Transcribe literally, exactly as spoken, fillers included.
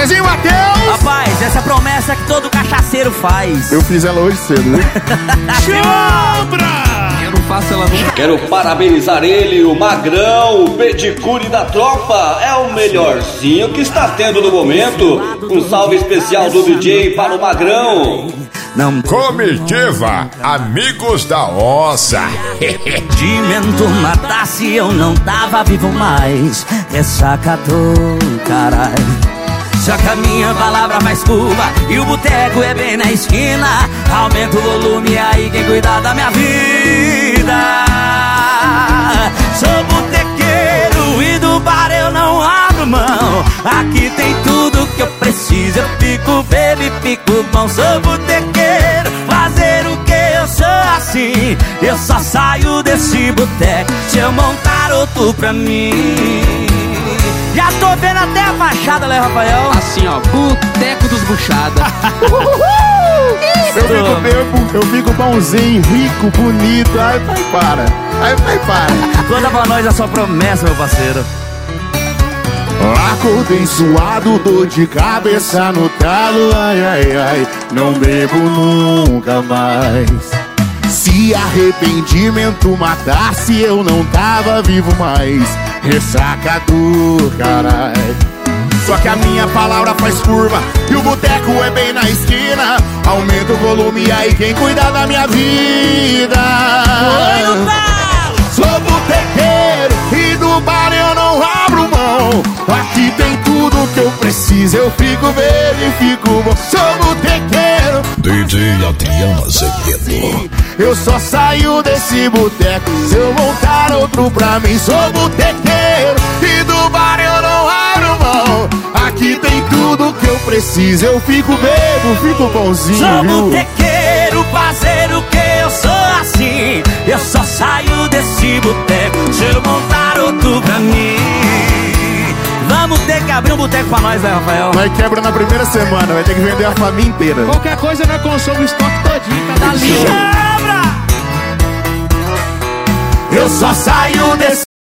Zezinho Matheus! Rapaz, essa promessa que todo cachaceiro faz. Eu fiz ela hoje cedo, viu? Chobra! Eu não faço ela nunca. Quero parabenizar ele, o Magrão, o pedicure da tropa. É o melhorzinho que está tendo no momento. Um salve especial do D J para o Magrão. Não Comitiva, amigos da onça. de mento matasse, eu não tava vivo mais. Ressaca do caralho. Só que a minha palavra faz curva e o boteco é bem na esquina. Aumenta o volume aí, quem cuidar da minha vida. Sou botequeiro e do bar eu não abro mão. Aqui tem tudo que eu preciso, eu fico baby, fico bom. Sou botequeiro, fazer o que eu sou assim. Eu só saio desse boteco se eu montar outro pra mim. Já tô vendo até a fachada, né, Rafael? Assim, ó, boteco dos buchada. Eu fico bebo, eu fico bonzinho, rico, bonito. Ai, pai, para. Ai, pai, para. Conta pra nós a sua promessa, meu parceiro. Acordei suado, dor de cabeça no talo. Ai, ai, ai, não bebo nunca mais. Se arrependimento matasse, eu não tava vivo mais. Ressaca do caralho. Só que a minha palavra faz curva e o boteco é bem na esquina. Aumenta o volume aí, quem cuida da minha vida. Sou botequeiro e do bar eu não abro mão. Aqui tem tudo que eu preciso, eu fico bem e fico bom. Sou botequeiro, D J Adriano Azevedo. eu só saio desse boteco se eu montar outro pra mim. Sou botequeiro e do bar eu não abro mão. Aqui tem tudo que eu preciso, eu fico bebo, fico bonzinho. Sou botequeiro, fazer o que eu sou assim. Eu só saio desse boteco se eu montar outro pra mim. Vamos ter que abrir um boteco pra nós, né, Rafael? Vai quebra na primeira semana, vai ter que vender a família inteira. Qualquer coisa nós consome o estoque todinho, cada linha. Quebra! Eu só saio desse